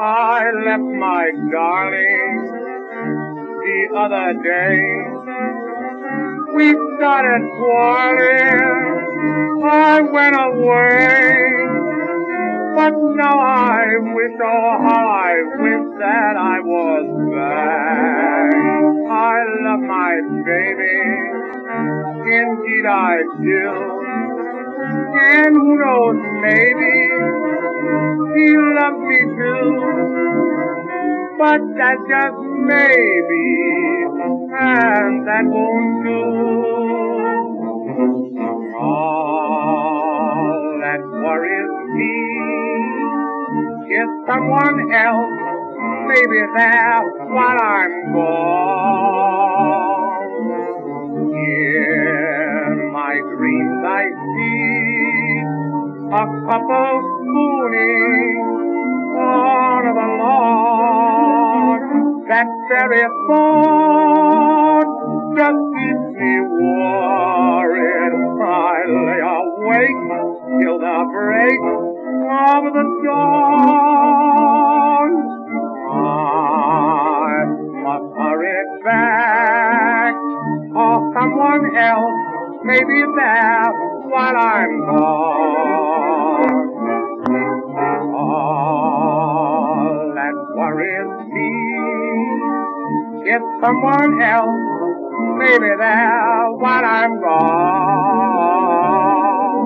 I left my darling the other day. We started quarreling, I went away. But now I wish, oh how I wish that I was back. I love my baby, indeed I do. And who knows, maybe he loves me too. But that's just maybe, and that won't do. All that worries me is someone else, maybe there while I'm gone. In my dreams I see a couple spooning on the lawn. That very thought just keeps me worried. I lay awake till the break of the dawn. I must hurry back, or someone else may be there while I'm gone. All that worries me is someone else may be there while I'm gone.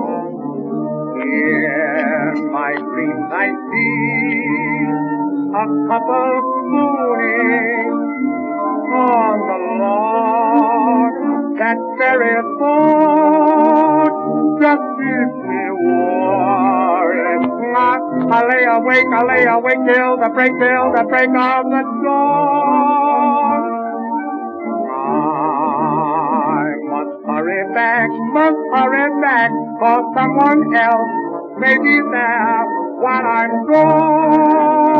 In my dreams I see a couple spooning on the lawn. That very thought just keeps me worried. I lay awake till the break of the dawn. I must hurry back, for someone else may be there while I'm gone.